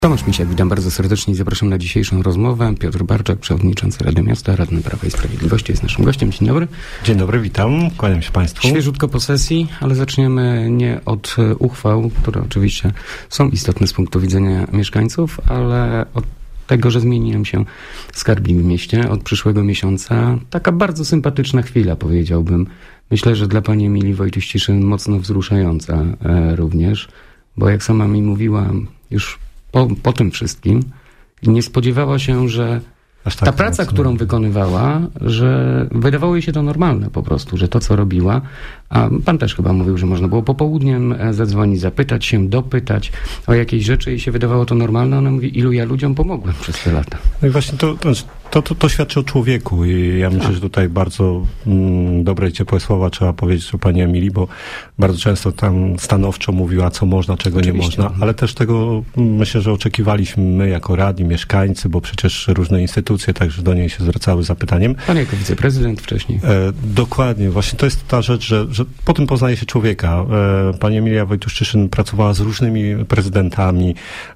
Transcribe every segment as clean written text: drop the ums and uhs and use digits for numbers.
Tomasz Misiak, witam bardzo serdecznie i zapraszam na dzisiejszą rozmowę. Piotr Barczak, przewodniczący Rady Miasta, radny Prawa i Sprawiedliwości, jest naszym gościem. Dzień dobry. Dzień dobry, witam, kłaniam się Państwu. Świeżutko po sesji, ale zaczniemy nie od uchwał, które oczywiście są istotne z punktu widzenia mieszkańców, ale od tego, że zmieniłem się skarbnik w mieście od przyszłego miesiąca. Taka bardzo sympatyczna chwila, powiedziałbym. Myślę, że dla pani Emilii Wojtuś-Ciszyn mocno wzruszająca również, bo jak sama mi mówiła już po tym wszystkim, nie spodziewała się, że ta praca, którą wykonywała, że wydawało jej się to normalne po prostu, że to, co robiła, a pan też chyba mówił, że można było popołudniem zadzwonić, zapytać się, dopytać o jakieś rzeczy, jej się wydawało to normalne. Ona mówi, ilu ja ludziom pomogłem przez te lata. No i właśnie to świadczy o człowieku i ja myślę, że tutaj bardzo dobre i ciepłe słowa trzeba powiedzieć o pani Emilii, bo bardzo często tam stanowczo mówiła, co można, czego oczywiście nie można, ale też tego myślę, że oczekiwaliśmy my jako radni, mieszkańcy, bo przecież różne instytucje także do niej się zwracały z zapytaniem. Pan jako wiceprezydent wcześniej. Dokładnie, właśnie to jest ta rzecz, że po tym poznaje się człowieka. Pani Emilia Wojtuś-Ciszyn pracowała z różnymi prezydentami,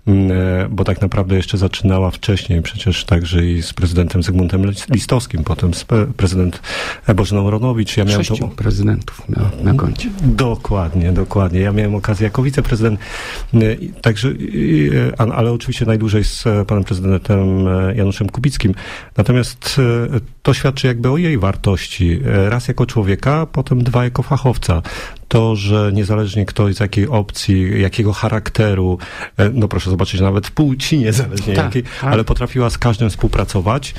bo tak naprawdę jeszcze zaczynała wcześniej przecież także i z prezydentem Zygmuntem Listowskim, potem prezydent Bożeną Ronowicz. Ja miałem 6 prezydentów na koncie. Dokładnie. Ja miałem okazję jako wiceprezydent, także, ale oczywiście najdłużej z panem prezydentem Januszem Kubickim. Natomiast to świadczy jakby o jej wartości. Raz jako człowieka, potem dwa jako fachowca. To, że niezależnie kto z jakiej opcji, jakiego charakteru, no proszę zobaczyć, nawet płci niezależnie jakiej, ale potrafiła z każdym współpracować.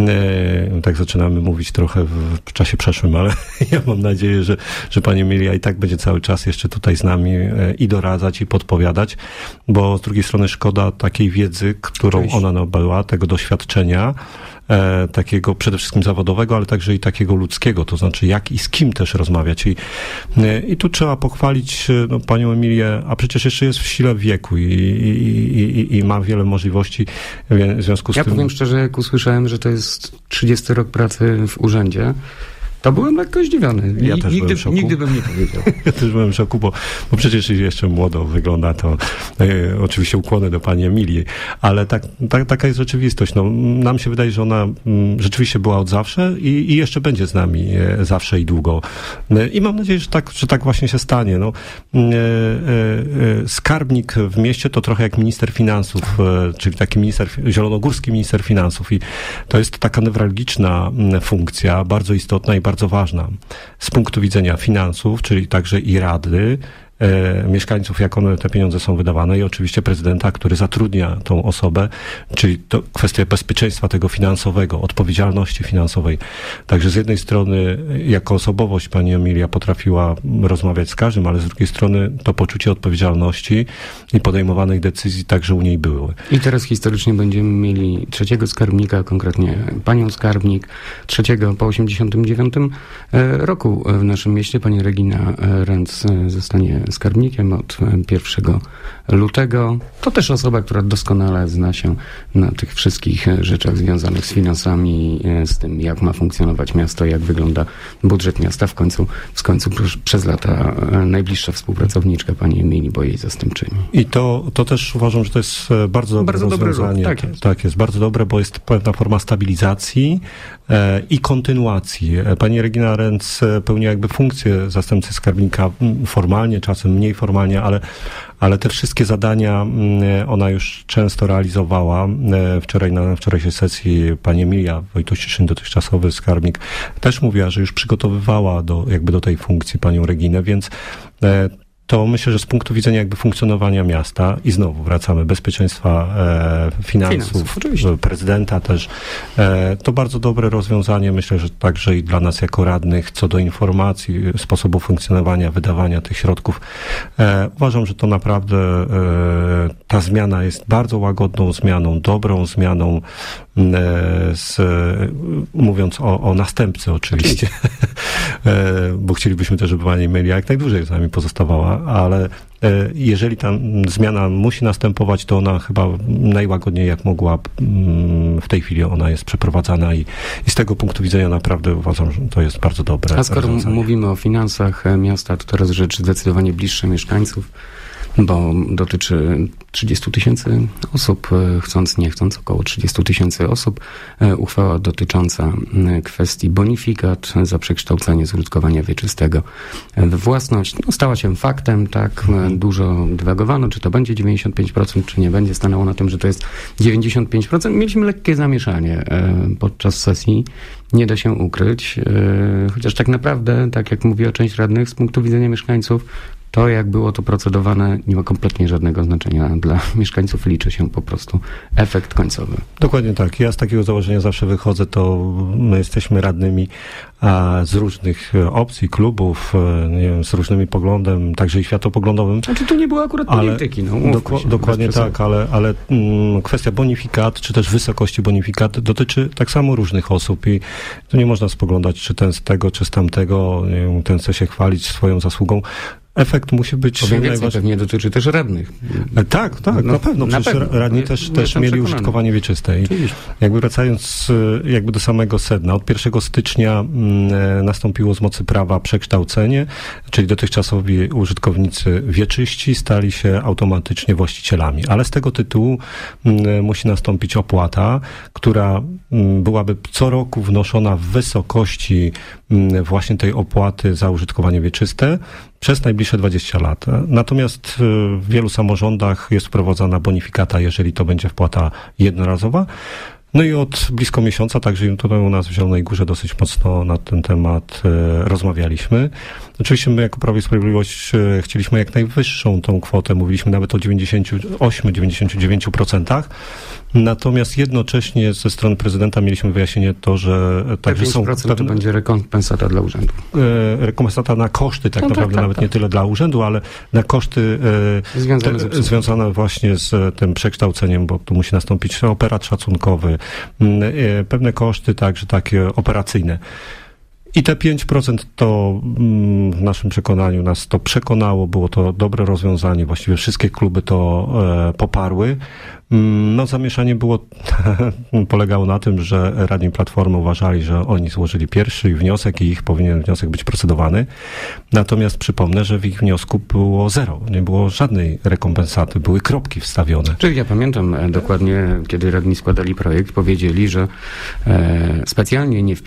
Tak zaczynamy mówić trochę w czasie przeszłym, ale ja mam nadzieję, że pani Emilia i tak będzie cały czas jeszcze tutaj z nami i doradzać, i podpowiadać, bo z drugiej strony szkoda takiej wiedzy, którą ona nabyła, tego doświadczenia, takiego przede wszystkim zawodowego, ale także i takiego ludzkiego, to znaczy jak i z kim też rozmawiać. I tu trzeba pochwalić panią Emilię, a przecież jeszcze jest w sile wieku i ma wiele możliwości w związku z tym. Ja powiem szczerze, jak usłyszałem, że to jest 30 rok pracy w urzędzie, to byłem lekko zdziwiony. Ja też byłem w szoku. Nigdy bym nie powiedział. Ja też byłem w szoku, bo przecież jeszcze młodo wygląda to. Oczywiście ukłony do pani Emilii, ale taka jest rzeczywistość. No, nam się wydaje, że ona rzeczywiście była od zawsze i jeszcze będzie z nami zawsze i długo. I mam nadzieję, że tak właśnie się stanie. No, skarbnik w mieście to trochę jak minister finansów, czyli taki zielonogórski minister finansów i to jest taka newralgiczna funkcja, bardzo istotna i bardzo ważna z punktu widzenia finansów, czyli także i rady, mieszkańców, jak te pieniądze są wydawane i oczywiście prezydenta, który zatrudnia tą osobę, czyli to kwestia bezpieczeństwa tego finansowego, odpowiedzialności finansowej. Także z jednej strony jako osobowość pani Emilia potrafiła rozmawiać z każdym, ale z drugiej strony to poczucie odpowiedzialności i podejmowanych decyzji także u niej były. I teraz historycznie będziemy mieli trzeciego skarbnika, konkretnie panią skarbnik, trzeciego po 89 roku w naszym mieście. Pani Regina Ręc zostanie skarbnikiem od 1 lutego. To też osoba, która doskonale zna się na tych wszystkich rzeczach związanych z finansami, z tym, jak ma funkcjonować miasto, jak wygląda budżet miasta. W końcu przez lata najbliższa współpracowniczka pani Emilii, bo jej zastępczyni. I to też uważam, że to jest bardzo dobre rozwiązanie. Tak jest, bardzo dobre, bo jest pewna forma stabilizacji i kontynuacji. Pani Regina Ręc pełni jakby funkcję zastępcy skarbnika formalnie, czasem mniej formalnie, ale te wszystkie zadania ona już często realizowała. Na wczorajszej sesji pani Emilia Wojtuś-Ciszyn, dotychczasowy skarbnik, też mówiła, że już przygotowywała do tej funkcji panią Reginę, więc to myślę, że z punktu widzenia jakby funkcjonowania miasta i znowu wracamy, bezpieczeństwa finansów prezydenta też, to bardzo dobre rozwiązanie. Myślę, że także i dla nas jako radnych co do informacji, sposobu funkcjonowania, wydawania tych środków. Uważam, że to naprawdę ta zmiana jest bardzo łagodną zmianą, dobrą zmianą, mówiąc o następcy oczywiście, bo chcielibyśmy też, żeby pani Emilia jak najdłużej z nami pozostawała, ale jeżeli ta zmiana musi następować, to ona chyba najłagodniej jak mogła w tej chwili ona jest przeprowadzana i z tego punktu widzenia naprawdę uważam, że to jest bardzo dobre. A skoro mówimy o finansach miasta, to teraz rzecz zdecydowanie bliższa mieszkańców. bo dotyczy 30 000 osób, chcąc, nie chcąc, około 30 000 osób. Uchwała dotycząca kwestii bonifikat za przekształcenie z użytkowania wieczystego w własność stała się faktem, tak, dużo dywagowano, czy to będzie 95%, czy nie będzie. Stanęło na tym, że to jest 95%. Mieliśmy lekkie zamieszanie podczas sesji, nie da się ukryć, chociaż tak naprawdę, tak jak mówiła część radnych, z punktu widzenia mieszkańców, to, jak było to procedowane, nie ma kompletnie żadnego znaczenia. Dla mieszkańców liczy się po prostu efekt końcowy. Dokładnie tak. Ja z takiego założenia zawsze wychodzę, to my jesteśmy radnymi z różnych opcji, klubów, nie wiem, z różnymi poglądem, także i światopoglądowym. Znaczy tu nie było akurat polityki. Dokładnie tak, ale kwestia bonifikat, czy też wysokości bonifikat dotyczy tak samo różnych osób i tu nie można spoglądać, czy ten z tego, czy z tamtego, nie wiem, ten chce się chwalić swoją zasługą. Efekt musi być pewnie dotyczy też radnych. Tak, na pewno. Przecież radni też mieli użytkowanie wieczyste. I jakby wracając jakby do samego sedna, od 1 stycznia nastąpiło z mocy prawa przekształcenie, czyli dotychczasowi użytkownicy wieczyści stali się automatycznie właścicielami. Ale z tego tytułu musi nastąpić opłata, która byłaby co roku wnoszona w wysokości właśnie tej opłaty za użytkowanie wieczyste przez najbliższe 20 lat. Natomiast w wielu samorządach jest wprowadzana bonifikata, jeżeli to będzie wpłata jednorazowa. No i od blisko miesiąca, także tutaj u nas w Zielonej Górze dosyć mocno na ten temat rozmawialiśmy. Oczywiście my jako Prawo i Sprawiedliwość chcieliśmy jak najwyższą tą kwotę, mówiliśmy nawet o 98-99%. Natomiast jednocześnie ze strony prezydenta mieliśmy wyjaśnienie to, że także są... to będzie rekompensata dla urzędu. Rekompensata na koszty, tak naprawdę, nawet nie tyle dla urzędu, ale na koszty związane właśnie z tym przekształceniem, bo tu musi nastąpić operat szacunkowy, pewne koszty także takie operacyjne. I te 5% to w naszym przekonaniu nas to przekonało, było to dobre rozwiązanie, właściwie wszystkie kluby to poparły. No zamieszanie polegało na tym, że radni Platformy uważali, że oni złożyli pierwszy wniosek i ich powinien wniosek być procedowany. Natomiast przypomnę, że w ich wniosku było zero, nie było żadnej rekompensaty, były kropki wstawione. Czyli ja pamiętam dokładnie, kiedy radni składali projekt, powiedzieli, że specjalnie nie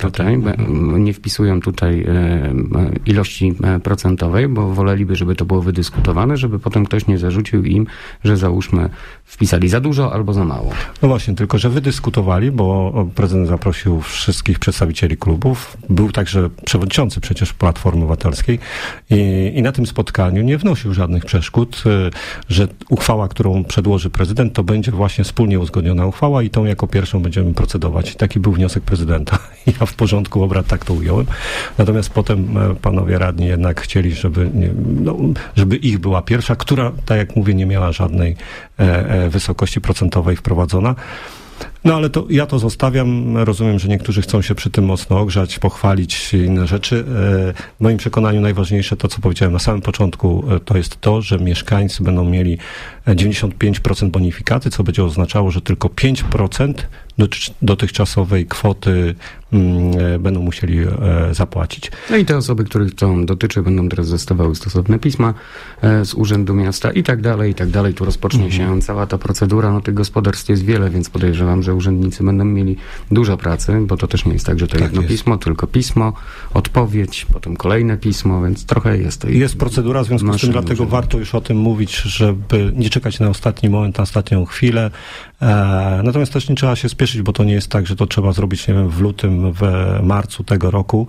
wpisują tutaj ilości procentowej, bo woleliby, żeby to było wydyskutowane, żeby potem ktoś nie zarzucił im, że załóżmy wpisali za dużo albo za mało. No właśnie, tylko że wydyskutowali, bo prezydent zaprosił wszystkich przedstawicieli klubów. Był także przewodniczący przecież Platformy Obywatelskiej i na tym spotkaniu nie wnosił żadnych przeszkód, że uchwała, którą przedłoży prezydent, to będzie właśnie wspólnie uzgodniona uchwała i tą jako pierwszą będziemy procedować. Taki był wniosek prezydenta. Ja w porządku obrad tak to ująłem. Natomiast potem panowie radni jednak chcieli, żeby ich była pierwsza, która, tak jak mówię, nie miała żadnej wysokości procentowej wprowadzona. No ale ja to zostawiam. Rozumiem, że niektórzy chcą się przy tym mocno ogrzać, pochwalić inne rzeczy. W moim przekonaniu najważniejsze to, co powiedziałem na samym początku, to jest to, że mieszkańcy będą mieli 95% bonifikaty, co będzie oznaczało, że tylko 5% dotychczasowej kwoty będą musieli zapłacić. No i te osoby, których to dotyczy, będą teraz dostawały stosowne pisma z Urzędu Miasta i tak dalej, i tak dalej. Tu rozpocznie się cała ta procedura. No tych gospodarstw jest wiele, więc podejrzewam, że urzędnicy będą mieli dużo pracy, bo to też nie jest tak, że to jedno pismo, tylko pismo, odpowiedź, potem kolejne pismo, więc trochę jest. Jest procedura, w związku z tym dlatego warto już o tym mówić, żeby nie czekać na ostatni moment, na ostatnią chwilę. Natomiast też nie trzeba się spieszyć, bo to nie jest tak, że to trzeba zrobić, nie wiem, w lutym, w marcu tego roku.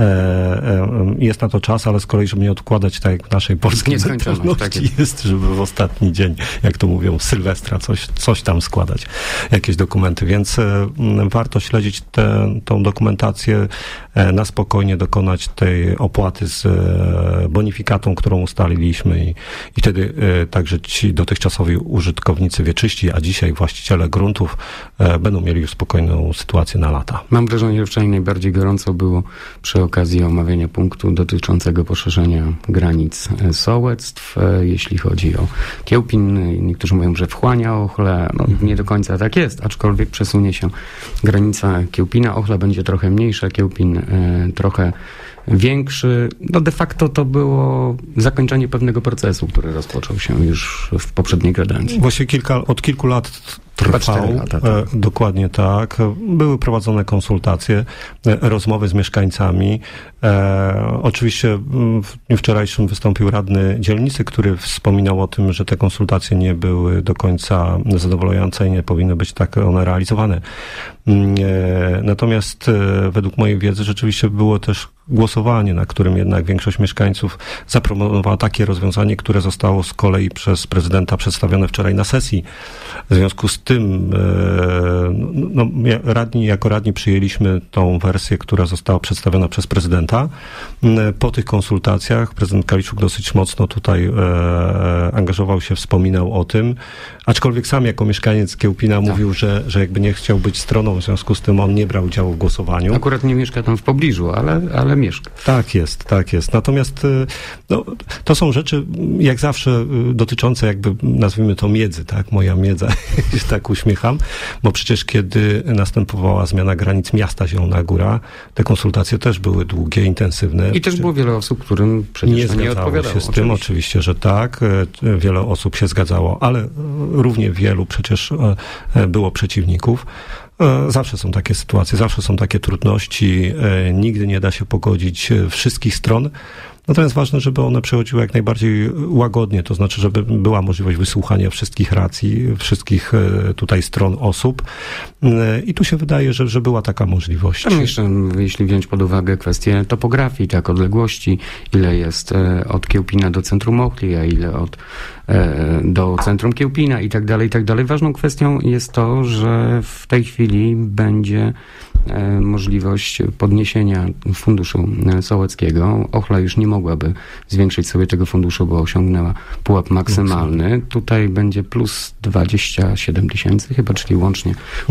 Jest na to czas, ale z kolei, żeby nie odkładać, tak jak w naszej polskiej mentalności jest, żeby w ostatni dzień, jak to mówią, Sylwestra, coś tam składać, jakieś dokumenty, więc warto śledzić tą dokumentację, na spokojnie dokonać tej opłaty z bonifikatą, którą ustaliliśmy i wtedy także ci dotychczasowi użytkownicy wieczyści, a dzisiaj właściciele gruntów będą mieli już spokojną sytuację na lata. Mam wrażenie, że wczoraj najbardziej gorąco było przy okazji omawiania punktu dotyczącego poszerzenia granic sołectw, jeśli chodzi o Kiełpin. Niektórzy mówią, że wchłania Ochlę. No, nie do końca tak jest, aczkolwiek przesunie się granica Kiełpina. Ochla będzie trochę mniejsza, Kiełpin trochę większy. No de facto to było zakończenie pewnego procesu, który rozpoczął się już w poprzedniej kadencji. Właśnie od kilku lat trwał. Lata, tak. Dokładnie tak. Były prowadzone konsultacje, rozmowy z mieszkańcami. Oczywiście w dniu wczorajszym wystąpił radny dzielnicy, który wspominał o tym, że te konsultacje nie były do końca zadowalające i nie powinny być tak one realizowane. Natomiast według mojej wiedzy rzeczywiście było też głosowanie, na którym jednak większość mieszkańców zaproponowała takie rozwiązanie, które zostało z kolei przez prezydenta przedstawione wczoraj na sesji. W związku z tym jako radni przyjęliśmy tą wersję, która została przedstawiona przez prezydenta. Po tych konsultacjach prezydent Kaliczuk dosyć mocno tutaj angażował się, wspominał o tym, aczkolwiek sam jako mieszkaniec Kiełpina mówił, że jakby nie chciał być stroną, w związku z tym on nie brał udziału w głosowaniu. Akurat nie mieszka tam w pobliżu, ale mieszka. Tak jest. Natomiast to są rzeczy, jak zawsze, dotyczące jakby, nazwijmy to miedzy, tak? Moja miedza, się tak uśmiecham, bo przecież kiedy następowała zmiana granic miasta Zielona Góra, te konsultacje też były długie, intensywne. I też było wiele osób, którym przecież nie odpowiadało się z tym, oczywiście, że tak. Wiele osób się zgadzało, ale równie wielu przecież było przeciwników. Zawsze są takie sytuacje, zawsze są takie trudności, nigdy nie da się pogodzić wszystkich stron. Natomiast ważne, żeby one przechodziły jak najbardziej łagodnie, to znaczy, żeby była możliwość wysłuchania wszystkich racji, wszystkich tutaj stron osób. I tu się wydaje, że była taka możliwość. Tam jeszcze, jeśli wziąć pod uwagę kwestię topografii, tak, odległości, ile jest od Kiełpina do centrum Ochli, a ile do centrum Kiełpina i tak dalej, i tak dalej. Ważną kwestią jest to, że w tej chwili będzie możliwość podniesienia funduszu sołeckiego. Ochla już nie mogłaby zwiększyć sobie tego funduszu, bo osiągnęła pułap maksymalny. Tutaj będzie plus 27 tysięcy chyba, czyli łącznie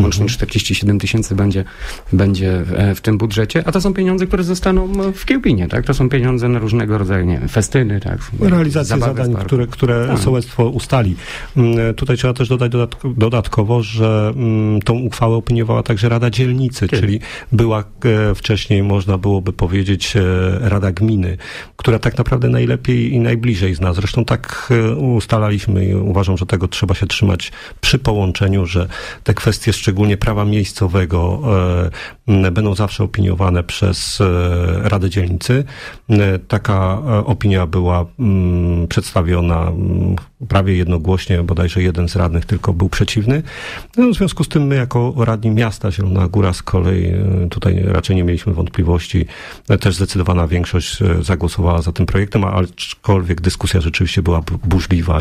47 tysięcy będzie w tym budżecie, a to są pieniądze, które zostaną w Kiełpinie, tak? To są pieniądze na różnego rodzaju, nie wiem, festyny, tak? Realizację zadań, które sołectwo ustali. Tutaj trzeba też dodać dodatkowo, że tą uchwałę opiniowała także Rada Dzielnicy, czyli była wcześniej, można byłoby powiedzieć, Rada Gminy, która tak naprawdę najlepiej i najbliżej zna. Zresztą tak ustalaliśmy i uważam, że tego trzeba się trzymać przy połączeniu, że te kwestie szczególnie prawa miejscowego będą zawsze opiniowane przez Radę Dzielnicy. Taka opinia była przedstawiona prawie jednogłośnie, bodajże jeden z radnych tylko był przeciwny. No, w związku z tym my jako radni miasta Zielona Góra z kolei tutaj raczej nie mieliśmy wątpliwości. Też zdecydowana większość zagłosowała za tym projektem, aczkolwiek dyskusja rzeczywiście była burzliwa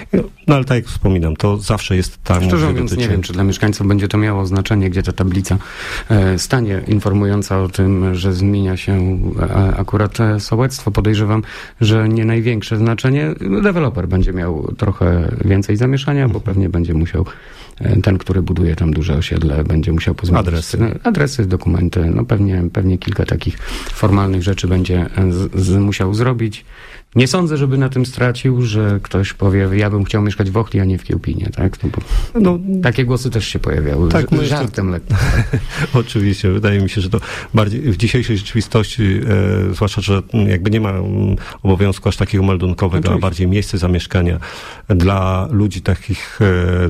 no ale tak jak wspominam, to zawsze jest tak. Szczerze mówiąc, nie wiem, czy dla mieszkańców będzie to miało znaczenie, gdzie ta tablica stanie, informująca o tym, że zmienia się akurat sołectwo. Podejrzewam, że nie największe znaczenie. Deweloper będzie miał trochę więcej zamieszania, bo pewnie będzie musiał ten, który buduje tam duże osiedle, będzie musiał pozmienić adresy, dokumenty, no pewnie kilka takich formalnych rzeczy będzie musiał zrobić. Nie sądzę, żeby na tym stracił, że ktoś powie, ja bym chciał mieszkać w Ochli, a nie w Kiełpinie, tak? No, takie głosy też się pojawiały. Tak, żartem lekko. Oczywiście, wydaje mi się, że to bardziej w dzisiejszej rzeczywistości, zwłaszcza, że jakby nie ma obowiązku aż takiego meldunkowego, a bardziej miejsce zamieszkania dla ludzi takich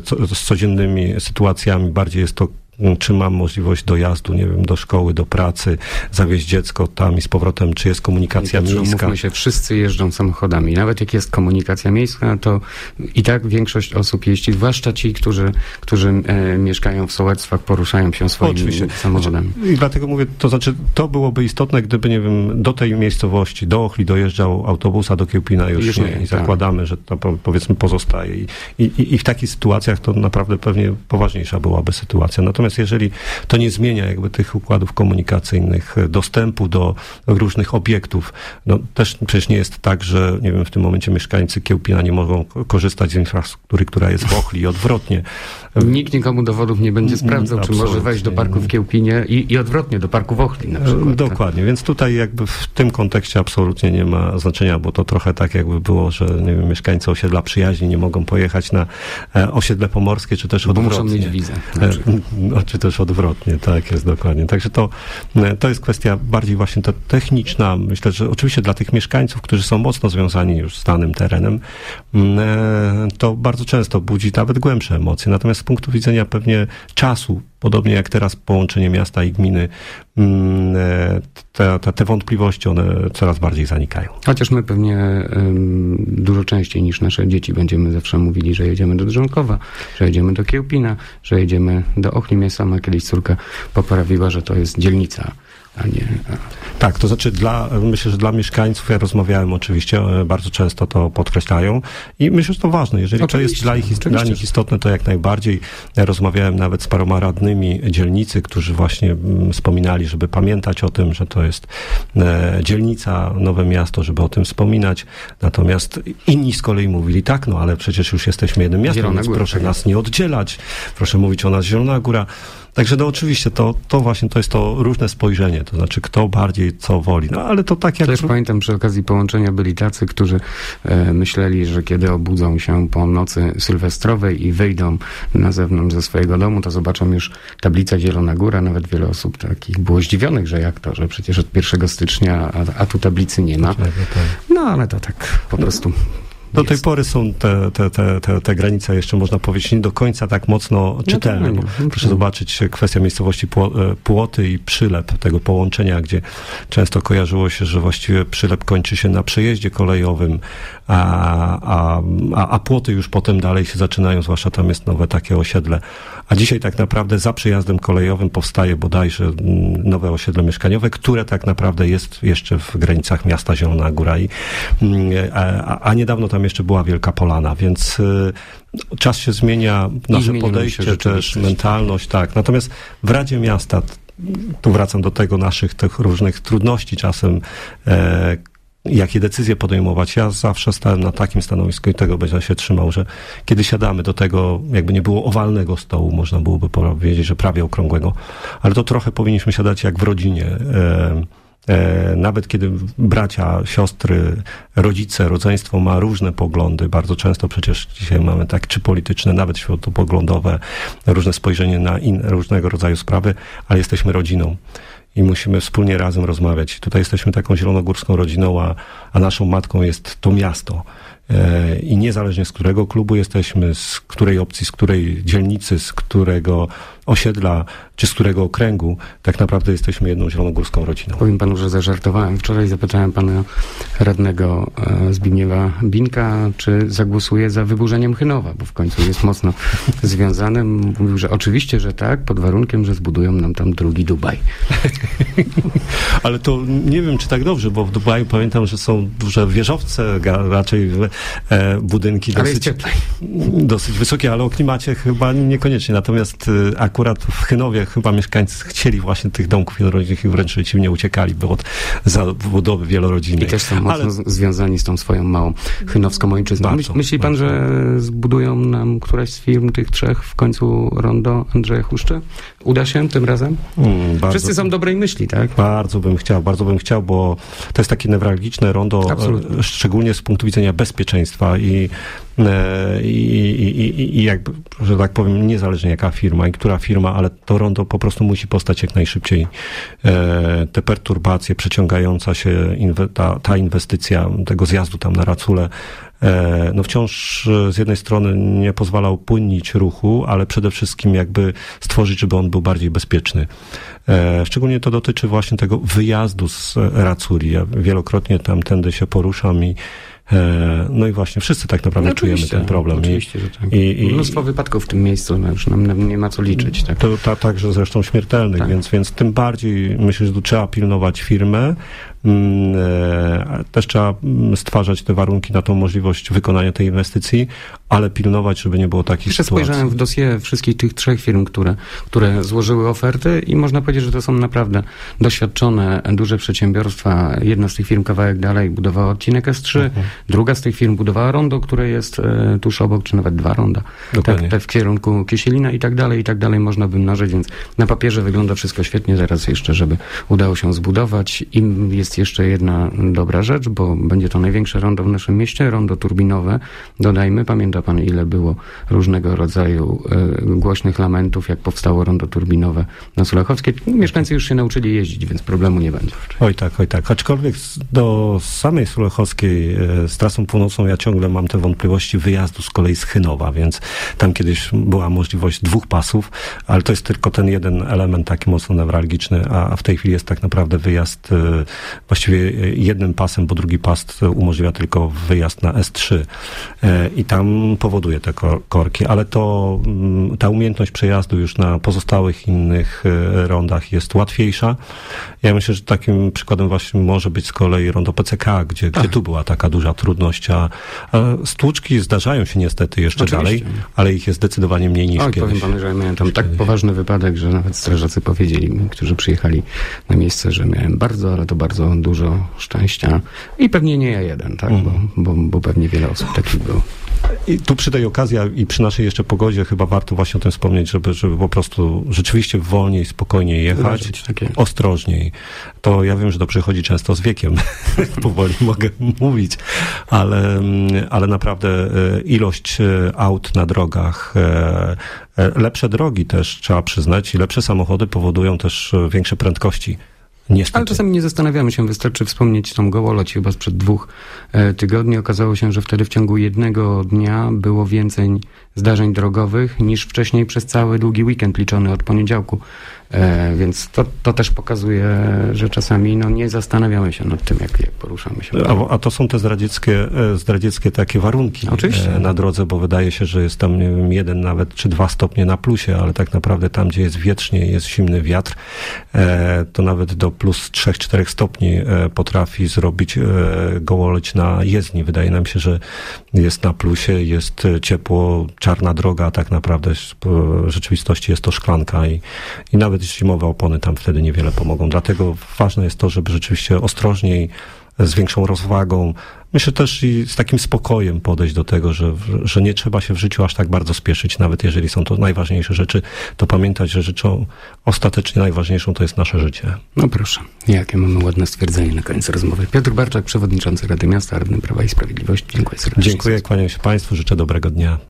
z codziennymi sytuacjami, bardziej jest to, czy mam możliwość dojazdu, nie wiem, do szkoły, do pracy, zawieźć dziecko tam i z powrotem, czy jest komunikacja miejska. Umówmy się, wszyscy jeżdżą samochodami. Nawet jak jest komunikacja miejska, to i tak większość osób jeździ, zwłaszcza ci, którzy mieszkają w sołectwach, poruszają się swoimi samochodami. I dlatego mówię, to znaczy, to byłoby istotne, gdyby, nie wiem, do tej miejscowości, do Ochli dojeżdżał autobus, a do Kiełpina już nie. I zakładamy, że to powiedzmy pozostaje. I w takich sytuacjach to naprawdę pewnie poważniejsza byłaby sytuacja. Natomiast jeżeli to nie zmienia jakby tych układów komunikacyjnych, dostępu do różnych obiektów, no też przecież nie jest tak, że nie wiem, w tym momencie mieszkańcy Kiełpina nie mogą korzystać z infrastruktury, która jest w Ochli i odwrotnie. Nikt nikomu dowodów nie będzie sprawdzał, czy może wejść do parku w Kiełpinie i odwrotnie, do parku w Ochli na przykład. Dokładnie, więc tutaj jakby w tym kontekście absolutnie nie ma znaczenia, bo to trochę tak jakby było, że nie wiem, mieszkańcy osiedla Przyjaźni nie mogą pojechać na osiedle pomorskie, czy też odwrotnie. Bo muszą mieć wizę. czy też odwrotnie, tak jest dokładnie. Także to jest kwestia bardziej właśnie ta techniczna. Myślę, że oczywiście dla tych mieszkańców, którzy są mocno związani już z danym terenem, to bardzo często budzi nawet głębsze emocje. Natomiast z punktu widzenia pewnie czasu, podobnie jak teraz połączenie miasta i gminy, te wątpliwości, one coraz bardziej zanikają. Chociaż my pewnie dużo częściej niż nasze dzieci będziemy zawsze mówili, że jedziemy do Drzonkowa, że jedziemy do Kiełpina, że jedziemy do Ochli. Mnie sama kiedyś córka poprawiła, że to jest dzielnica, a nie... Tak, to znaczy myślę, że dla mieszkańców, ja rozmawiałem oczywiście, bardzo często to podkreślają i myślę, że to ważne. Jeżeli oczywiście, to jest dla nich istotne, to jak najbardziej. Ja rozmawiałem nawet z paroma radnymi dzielnicy, którzy właśnie wspominali, żeby pamiętać o tym, że to jest dzielnica, nowe miasto, żeby o tym wspominać. Natomiast inni z kolei mówili, tak, no ale przecież już jesteśmy jednym miastem, więc proszę nas nie oddzielać, proszę mówić o nas Zielona Góra. Także no oczywiście to właśnie to jest to różne spojrzenie, to znaczy kto bardziej co woli. No ale to tak jak... Też pamiętam, przy okazji połączenia byli tacy, którzy myśleli, że kiedy obudzą się po nocy sylwestrowej i wyjdą na zewnątrz ze swojego domu, to zobaczą już tablicę Zielona Góra. Nawet wiele osób takich było zdziwionych, że jak to, że przecież od 1 stycznia, a tu tablicy nie ma. No ale to tak po prostu... Do tej pory są te granice, jeszcze można powiedzieć, nie do końca tak mocno czytelne. Proszę zobaczyć kwestia miejscowości Płoty i Przylep, tego połączenia, gdzie często kojarzyło się, że właściwie Przylep kończy się na przejeździe kolejowym, a Płoty już potem dalej się zaczynają, zwłaszcza tam jest nowe takie osiedle. A dzisiaj tak naprawdę za przejazdem kolejowym powstaje bodajże nowe osiedle mieszkaniowe, które tak naprawdę jest jeszcze w granicach miasta Zielona Góra. A niedawno tam jeszcze była Wielka Polana, więc czas się zmienia, nasze podejście, też mentalność, tak. Natomiast w Radzie Miasta, tu wracam do tego naszych tych różnych trudności czasem, jakie decyzje podejmować. Ja zawsze stałem na takim stanowisku i tego będę się trzymał, że kiedy siadamy do tego, jakby nie było owalnego stołu, można byłoby powiedzieć, że prawie okrągłego, ale to trochę powinniśmy siadać jak w rodzinie. Nawet kiedy bracia, siostry, rodzice, rodzeństwo ma różne poglądy, bardzo często przecież dzisiaj mamy tak, czy polityczne, nawet światopoglądowe, różne spojrzenie na różnego rodzaju sprawy, ale jesteśmy rodziną. I musimy wspólnie razem rozmawiać. Tutaj jesteśmy taką zielonogórską rodziną, a naszą matką jest to miasto. I niezależnie z którego klubu jesteśmy, z której opcji, z której dzielnicy, z którego osiedla, czy z którego okręgu, tak naprawdę jesteśmy jedną zielonogórską rodziną. Powiem panu, że zażartowałem. Wczoraj zapytałem pana radnego Zbigniewa Binka, czy zagłosuje za wyburzeniem Chynowa, bo w końcu jest mocno związany. Mówił, że oczywiście, że tak, pod warunkiem, że zbudują nam tam drugi Dubaj. Ale to nie wiem, czy tak dobrze, bo w Dubaju pamiętam, że są duże wieżowce, raczej budynki dosyć wysokie, ale o klimacie chyba niekoniecznie. Natomiast akurat w Chynowie chyba mieszkańcy chcieli właśnie tych domków jednorodzinnych i wręcz przeciwnie uciekali, bo od zabudowy wielorodzinnej. I też są mocno związani z tą swoją małą chynowską ojczyzną. Myśli pan, że zbudują nam któraś z firm tych trzech w końcu rondo Andrzeja Huszczy? Uda się tym razem? Wszyscy są dobrej myśli, tak? Bardzo bym chciał, bo to jest takie newralgiczne rondo, szczególnie z punktu widzenia bezpieczeństwa i jakby, że tak powiem, niezależnie jaka firma i która firma, ale to rondo po prostu musi powstać jak najszybciej. Te perturbacje, przeciągająca się ta inwestycja tego zjazdu tam na Racule, no wciąż z jednej strony nie pozwala upłynnić ruchu, ale przede wszystkim jakby stworzyć, żeby on był bardziej bezpieczny. Szczególnie to dotyczy właśnie tego wyjazdu z Raculi. Ja wielokrotnie tamtędy się poruszam no i właśnie wszyscy tak naprawdę czujemy ten problem. Oczywiście, że tak. Mnóstwo wypadków w tym miejscu, już nam nie ma co liczyć. Tak? To także zresztą śmiertelnych, tak. Więc tym bardziej myślę, że tu trzeba pilnować firmę. Też trzeba stwarzać te warunki na tą możliwość wykonania tej inwestycji, ale pilnować, żeby nie było takich sytuacji. Spojrzałem w dossier wszystkich tych trzech firm, które złożyły oferty i można powiedzieć, że to są naprawdę doświadczone, duże przedsiębiorstwa. Jedna z tych firm kawałek dalej budowała odcinek S3, druga z tych firm budowała rondo, które jest tuż obok, czy nawet dwa ronda. Tak w kierunku Kisielina i tak dalej można by mnożyć, więc na papierze wygląda wszystko świetnie. Teraz jeszcze, żeby udało się zbudować. Im jest jest jeszcze jedna dobra rzecz, bo będzie to największe rondo w naszym mieście, rondo turbinowe. Dodajmy, pamięta pan, ile było różnego rodzaju głośnych lamentów, jak powstało rondo turbinowe na Sulechowskiej. Mieszkańcy już się nauczyli jeździć, więc problemu nie będzie. Oj tak. Aczkolwiek do samej Sulechowskiej z trasą północną ja ciągle mam te wątpliwości wyjazdu z kolei z Chynowa, więc tam kiedyś była możliwość 2 pasów, ale to jest tylko ten jeden element taki mocno newralgiczny, a w tej chwili jest tak naprawdę wyjazd właściwie jednym pasem, bo drugi pas umożliwia tylko wyjazd na S3 i tam powoduje te korki, ale to ta umiejętność przejazdu już na pozostałych innych rondach jest łatwiejsza. Ja myślę, że takim przykładem właśnie może być z kolei rondo PCK, gdzie tu była taka duża trudność, a stłuczki zdarzają się niestety jeszcze dalej, ale ich jest zdecydowanie mniej niż kiedyś. Powiem panu, że ja miałem tam tak poważny wypadek, że nawet strażacy powiedzieli mi, którzy przyjechali na miejsce, że miałem bardzo, ale to bardzo dużo szczęścia i pewnie nie ja jeden, tak? Bo pewnie wiele osób takich było. I tu przy tej okazji i przy naszej jeszcze pogodzie chyba warto właśnie o tym wspomnieć, żeby po prostu rzeczywiście wolniej, spokojniej jechać, ostrożniej. To ja wiem, że to przychodzi często z wiekiem, powoli mogę mówić, ale naprawdę ilość aut na drogach, lepsze drogi też trzeba przyznać i lepsze samochody powodują też większe prędkości. Niestety. Ale czasami nie zastanawiamy się, wystarczy wspomnieć tą Gołoloć chyba sprzed 2 tygodni. Okazało się, że wtedy w ciągu jednego dnia było więcej zdarzeń drogowych niż wcześniej przez cały długi weekend liczony od poniedziałku. Więc to też pokazuje, że czasami nie zastanawiamy się nad tym, jak poruszamy się. A to są te zdradzieckie takie warunki na drodze, bo wydaje się, że jest tam, nie wiem, 1 nawet czy 2 stopnie na plusie, ale tak naprawdę tam, gdzie jest wietrznie, jest zimny wiatr, to nawet do plus 3-4 stopni potrafi zrobić Gołoleć na jezdni. Wydaje nam się, że jest na plusie, jest ciepło, czarna droga, a tak naprawdę w rzeczywistości jest to szklanka i nawet zimowe opony tam wtedy niewiele pomogą. Dlatego ważne jest to, żeby rzeczywiście ostrożniej, z większą rozwagą, myślę też i z takim spokojem podejść do tego, że nie trzeba się w życiu aż tak bardzo spieszyć, nawet jeżeli są to najważniejsze rzeczy, to pamiętać, że rzeczą ostatecznie najważniejszą to jest nasze życie. No proszę, jakie mamy ładne stwierdzenie na koniec rozmowy. Piotr Barczak, przewodniczący Rady Miasta, radny Prawa i Sprawiedliwości. Dziękuję serdecznie. Dziękuję, kłaniam się Państwu, życzę dobrego dnia.